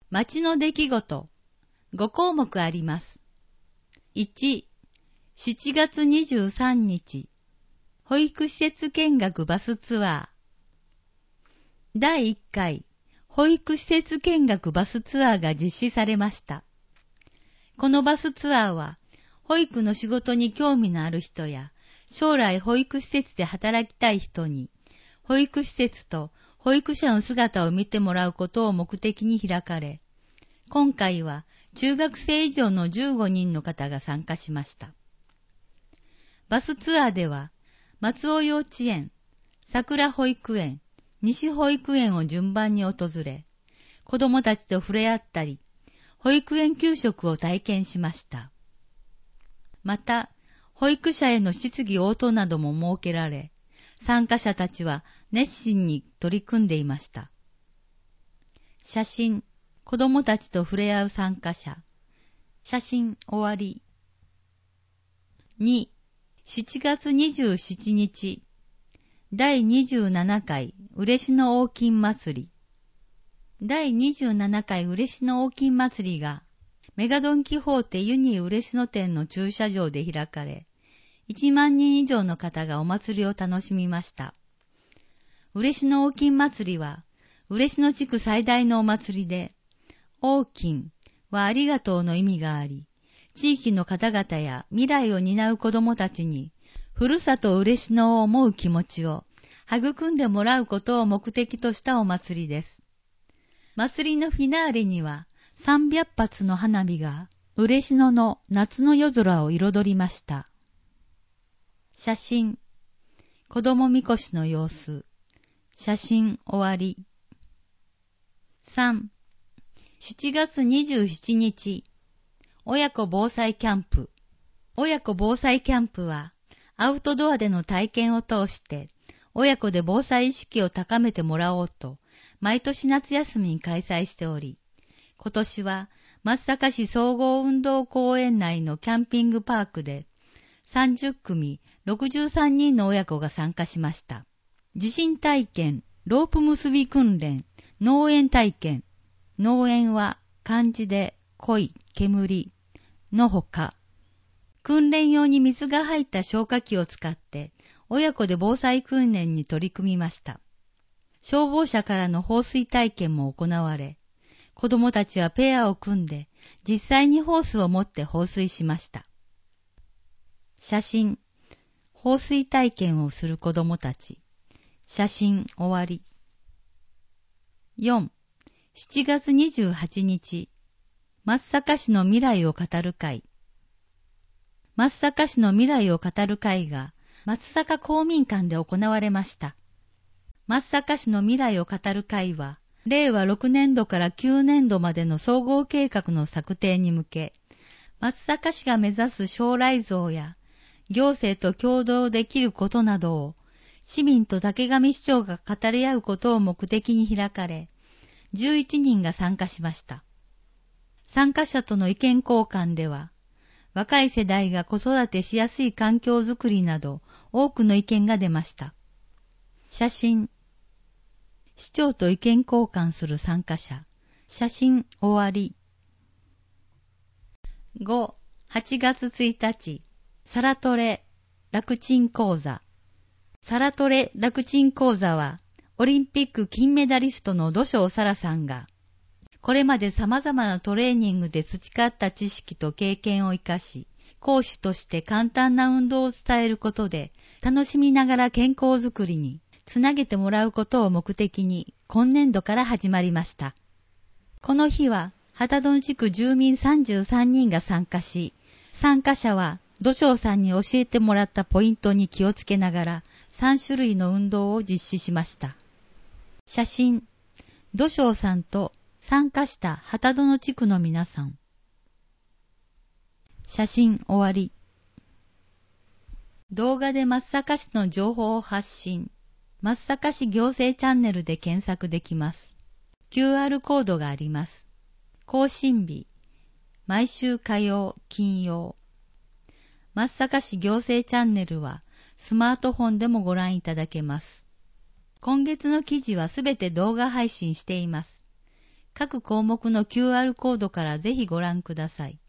町の出来事、5項目あります。1、7月23日、保育施設見学バスツアー。第1回、保育施設見学バスツアーが実施されました。このバスツアーは、保育の仕事に興味のある人や、将来保育施設で働きたい人に、保育施設と保育者の姿を見てもらうことを目的に開かれ、今回は中学生以上の15人の方が参加しました。バスツアーでは、松尾幼稚園、桜保育園、西保育園を順番に訪れ、子供たちと触れ合ったり、保育園給食を体験しました。また、保育者への質疑応答なども設けられ、参加者たちは熱心に取り組んでいました。写真、子供たちと触れ合う参加者。写真終わり。2、7月27日、第27回嬉野大金祭り。第27回嬉野大金祭りが、メガドンキホーテユニ嬉野店の駐車場で開かれ、1万人以上の方がお祭りを楽しみました。嬉野大金祭りは、嬉野地区最大のお祭りで、大金はありがとうの意味があり、地域の方々や未来を担う子どもたちに、ふるさと嬉野を思う気持ちを育んでもらうことを目的としたお祭りです。祭りのフィナーレには、300発の花火が嬉野の夏の夜空を彩りました。写真、子供みこしの様子。写真終わり。3、7月27日、親子防災キャンプ。親子防災キャンプは、アウトドアでの体験を通して、親子で防災意識を高めてもらおうと、毎年夏休みに開催しており、今年は松阪市総合運動公園内のキャンピングパークで、30組63人の親子が参加しました。地震体験、ロープ結び訓練、農園体験。農園は漢字で恋、煙のほか、訓練用に水が入った消火器を使って親子で防災訓練に取り組みました。消防車からの放水体験も行われ、子供たちはペアを組んで実際にホースを持って放水しました。写真、放水体験をする子供たち。写真終わり。4、7月28日、松阪市の未来を語る会。松阪市の未来を語る会が松阪公民館で行われました。松阪市の未来を語る会は、令和6年度から9年度までの総合計画の策定に向け、松阪市が目指す将来像や、行政と協働できることなどを、市民と竹上市長が語り合うことを目的に開かれ、11人が参加しました。参加者との意見交換では、若い世代が子育てしやすい環境づくりなど多くの意見が出ました。写真、市長と意見交換する参加者。写真終わり。5、8月1日、サラトレ楽ちん講座。サラトレ楽ちん講座は、オリンピック金メダリストの土性沙羅さんが、これまで様々なトレーニングで培った知識と経験を生かし、講師として簡単な運動を伝えることで、楽しみながら健康づくりにつなげてもらうことを目的に、今年度から始まりました。この日は、旗戸地区住民33人が参加し、参加者は土性さんに教えてもらったポイントに気をつけながら、3種類の運動を実施しました。写真、土性さんと参加した旗戸地区の皆さん。写真終わり。動画で松阪市の情報を発信。松阪市行政チャンネルで検索できます。QR コードがあります。更新日、毎週火曜、金曜。松阪市行政チャンネルはスマートフォンでもご覧いただけます。今月の記事はすべて動画配信しています。 各項目の QR コードからぜひご覧ください。